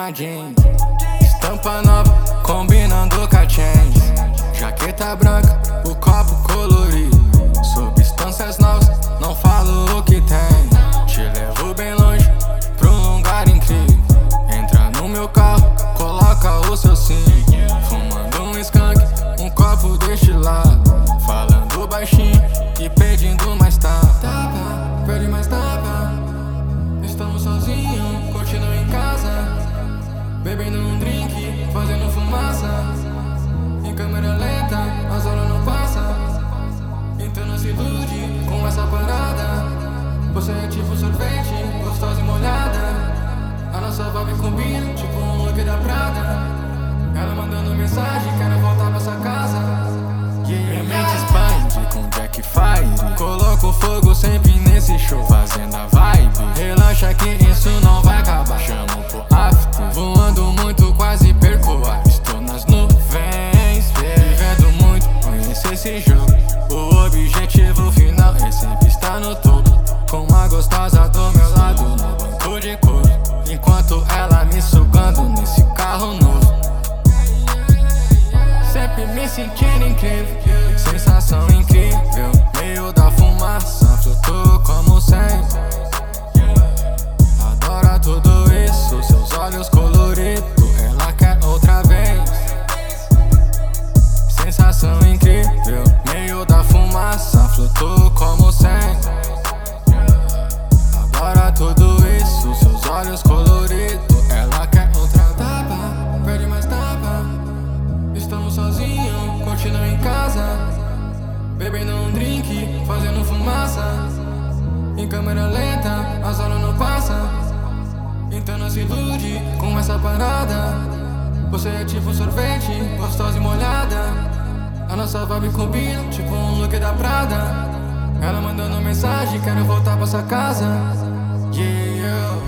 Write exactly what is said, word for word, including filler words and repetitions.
uma jeans, estampa nova, combinando com a chains. Jaqueta branca, o copo colorido, substâncias novas, não falo o que tem. Te levo bem longe, pra um lugar incrível. Entra no meu carro, coloca o seu sim. Fumando um skunk, um copo destilado, falando baixinho e pedindo mais tapa. Tapa, pede mais tapa. Estamos sozinhos, curtindo em casa, bebendo um drink, fazendo fumaça. Em câmera lenta, as horas não passam. Então não se ilude com essa parada. Você é tipo sorvete, gostosa e molhada. A nossa vibe combina, tipo um look da Prada. Ela mandando mensagem, quero voltar pra sua casa. Yeah, minha mente expande com Jack Fire. Coloco fogo sempre nesse show, fazendo a vibe. Relaxa que isso não vai acabar. Chamo pro after, voando muito, quase perco o ar. Estou nas nuvens, vivendo muito, conheço esse jogo. O objetivo final é sempre estar no topo, com uma gostosa do meu lado no banco de couro, enquanto ela me sugando nesse carro novo. Sempre me sentindo incrível, sensação incrível. Meio da fumaça, flutuo como sempre. Adora tudo isso, seus olhos coloridos, ela quer outra vez. Sensação incrível, meio da fumaça, flutuo como sempre. Adora tudo isso, seus olhos coloridos, ela quer outra vez. Tapa, pede mais tapa. Estamos sozinhos, curtindo em casa, bebendo um drink, fazendo fumaça. Em câmera lenta, as horas não passam. Então não se ilude com essa parada. Você é tipo sorvete, gostosa e molhada. A nossa vibe combina, tipo um look da Prada. Ela mandando mensagem, quero voltar pra sua casa. Yeah, yeah.